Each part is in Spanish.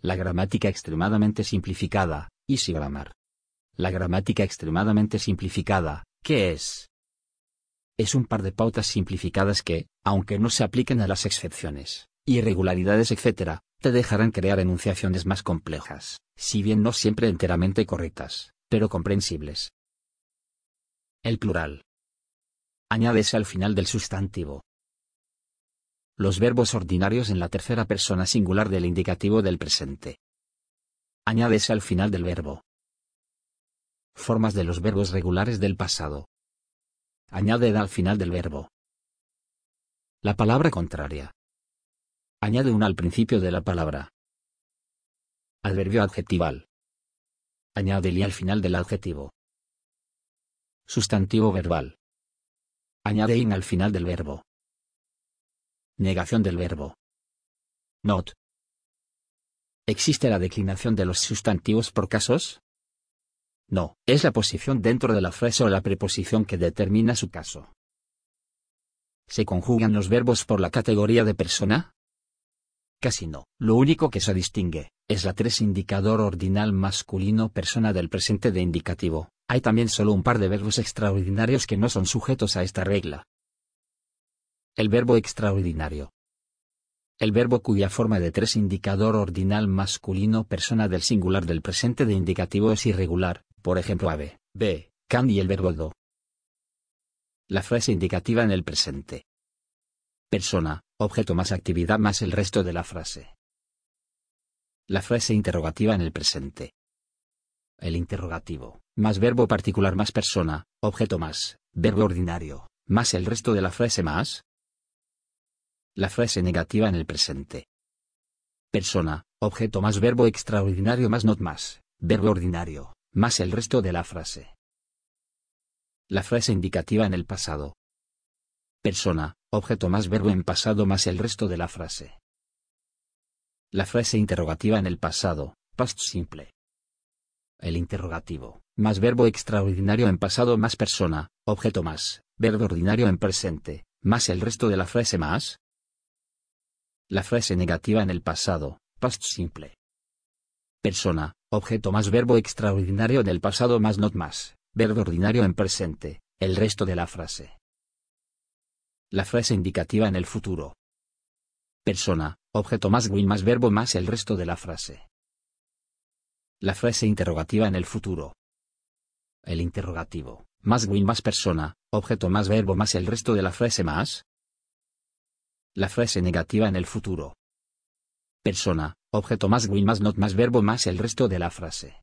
La gramática extremadamente simplificada, Easy Grammar. La gramática extremadamente simplificada, ¿qué es? Es un par de pautas simplificadas que, aunque no se apliquen a las excepciones, irregularidades etc., te dejarán crear enunciaciones más complejas, si bien no siempre enteramente correctas, pero comprensibles. El plural. Añádese al final del sustantivo. Los verbos ordinarios en la tercera persona singular del indicativo del presente. Añádese al final del verbo. Formas de los verbos regulares del pasado. Añade al final del verbo. La palabra contraria. Añade una al principio de la palabra. Adverbio adjetival. Añade li al final del adjetivo. Sustantivo verbal. Añade in al final del verbo. Negación del verbo. Not. ¿Existe la declinación de los sustantivos por casos? No, es la posición dentro de la frase o la preposición que determina su caso. ¿Se conjugan los verbos por la categoría de persona? Casi no. Lo único que se distingue es la 3 indicador ordinal masculino persona del presente de indicativo. Hay también solo un par de verbos extraordinarios que no son sujetos a esta regla. El verbo extraordinario. El verbo cuya forma de 3 indicador ordinal masculino persona del singular del presente de indicativo es irregular, por ejemplo have, be, can y el verbo do. La frase indicativa en el presente. Persona, objeto más actividad más el resto de la frase. La frase interrogativa en el presente. El interrogativo, más verbo particular más persona, objeto más, verbo ordinario, más el resto de la frase más. La frase negativa en el presente. Persona, objeto más verbo extraordinario más not más, verbo ordinario, más el resto de la frase. La frase indicativa en el pasado. Persona, objeto más verbo en pasado más el resto de la frase. La frase interrogativa en el pasado, past simple. El interrogativo, más verbo extraordinario en pasado más persona, objeto más, verbo ordinario en presente, más el resto de la frase más. La frase negativa en el pasado, past simple. Persona, objeto más verbo extraordinario en el pasado más not más, verbo ordinario en presente, el resto de la frase. La frase indicativa en el futuro. Persona, objeto más will más verbo más el resto de la frase. La frase interrogativa en el futuro. El interrogativo, más will más persona, objeto más verbo más el resto de la frase más. La frase negativa en el futuro. Persona, objeto más will más not más verbo más el resto de la frase.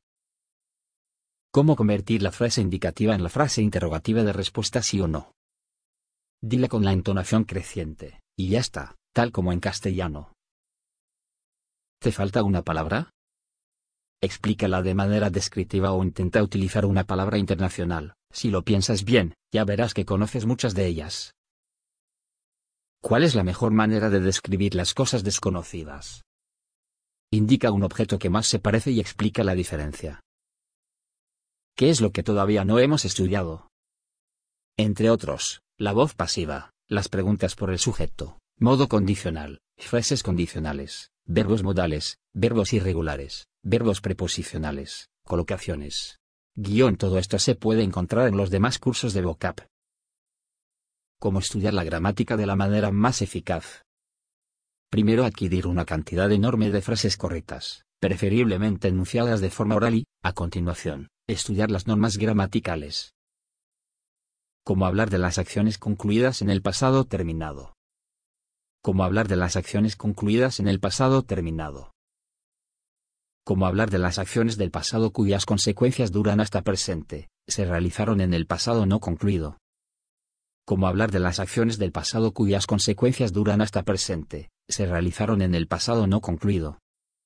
¿Cómo convertir la frase indicativa en la frase interrogativa de respuesta sí o no? Dile con la entonación creciente, y ya está, tal como en castellano. ¿Te falta una palabra? Explícala de manera descriptiva o intenta utilizar una palabra internacional. Si lo piensas bien, ya verás que conoces muchas de ellas. ¿Cuál es la mejor manera de describir las cosas desconocidas? Indica un objeto que más se parece y explica la diferencia. ¿Qué es lo que todavía no hemos estudiado? Entre otros, la voz pasiva, las preguntas por el sujeto, modo condicional, frases condicionales, verbos modales, verbos irregulares, verbos preposicionales, colocaciones. Todo esto se puede encontrar en los demás cursos de vocab. ¿Cómo estudiar la gramática de la manera más eficaz? Primero adquirir una cantidad enorme de frases correctas, preferiblemente enunciadas de forma oral y, a continuación, estudiar las normas gramaticales. ¿Cómo hablar de las acciones concluidas en el pasado terminado? ¿Cómo hablar de las acciones concluidas en el pasado terminado? ¿Cómo hablar de las acciones del pasado cuyas consecuencias duran hasta presente, se realizaron en el pasado no concluido? ¿Cómo hablar de las acciones del pasado cuyas consecuencias duran hasta presente, se realizaron en el pasado no concluido?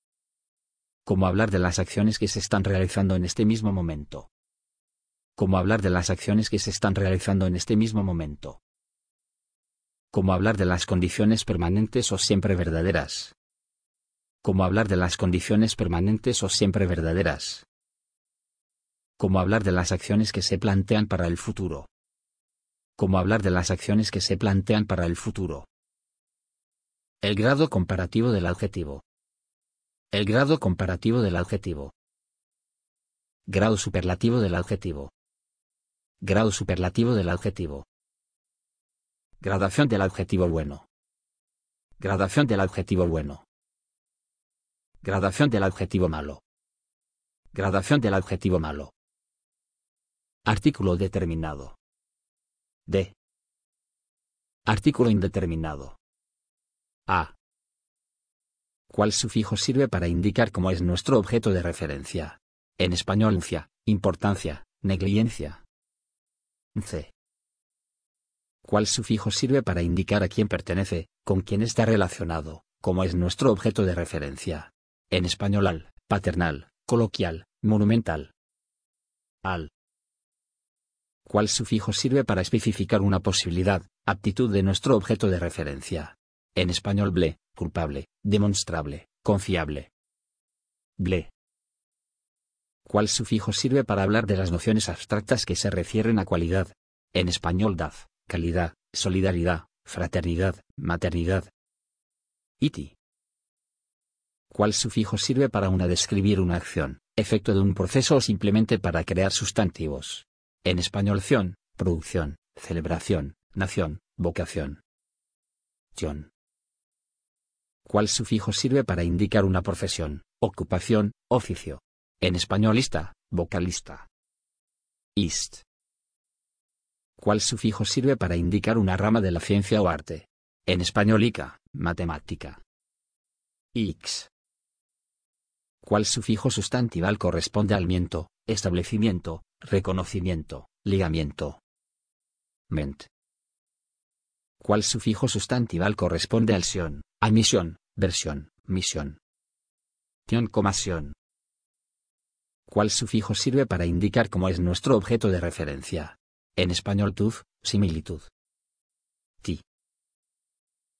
¿Cómo hablar de las acciones que se están realizando en este mismo momento? ¿Cómo hablar de las acciones que se están realizando en este mismo momento? ¿Cómo hablar de las condiciones permanentes o siempre verdaderas? ¿Cómo hablar de las condiciones permanentes o siempre verdaderas? ¿Cómo hablar de las acciones que se plantean para el futuro? ¿Cómo hablar de las acciones que se plantean para el futuro? El grado comparativo del adjetivo. El grado comparativo del adjetivo. Grado superlativo del adjetivo. Grado superlativo del adjetivo. Gradación del adjetivo bueno. Gradación del adjetivo bueno. Gradación del adjetivo malo. Gradación del adjetivo malo. Artículo determinado. De. Artículo indeterminado. A. ¿Cuál sufijo sirve para indicar cómo es nuestro objeto de referencia? En español, importancia, negligencia. C. ¿Cuál sufijo sirve para indicar a quién pertenece, con quién está relacionado, cómo es nuestro objeto de referencia? En español, al, paternal, coloquial, monumental. Al. ¿Cuál sufijo sirve para especificar una posibilidad, aptitud de nuestro objeto de referencia? En español, ble, culpable, demostrable, confiable. Ble. ¿Cuál sufijo sirve para hablar de las nociones abstractas que se refieren a cualidad? En español, dad, calidad, solidaridad, fraternidad, maternidad. Iti. ¿Cuál sufijo sirve para describir una acción, efecto de un proceso o simplemente para crear sustantivos? En español, ción, producción, celebración, nación, vocación. Tion. ¿Cuál sufijo sirve para indicar una profesión, ocupación, oficio? En español, ista, vocalista. Ist. ¿Cuál sufijo sirve para indicar una rama de la ciencia o arte? En español, ica, matemática. Ix. ¿Cuál sufijo sustantival corresponde al miento, establecimiento, reconocimiento, ligamiento? Ment. ¿Cuál sufijo sustantival corresponde al sion, a misión, versión, misión? Tion, comación. ¿Cuál sufijo sirve para indicar cómo es nuestro objeto de referencia? En español, tuf, similitud.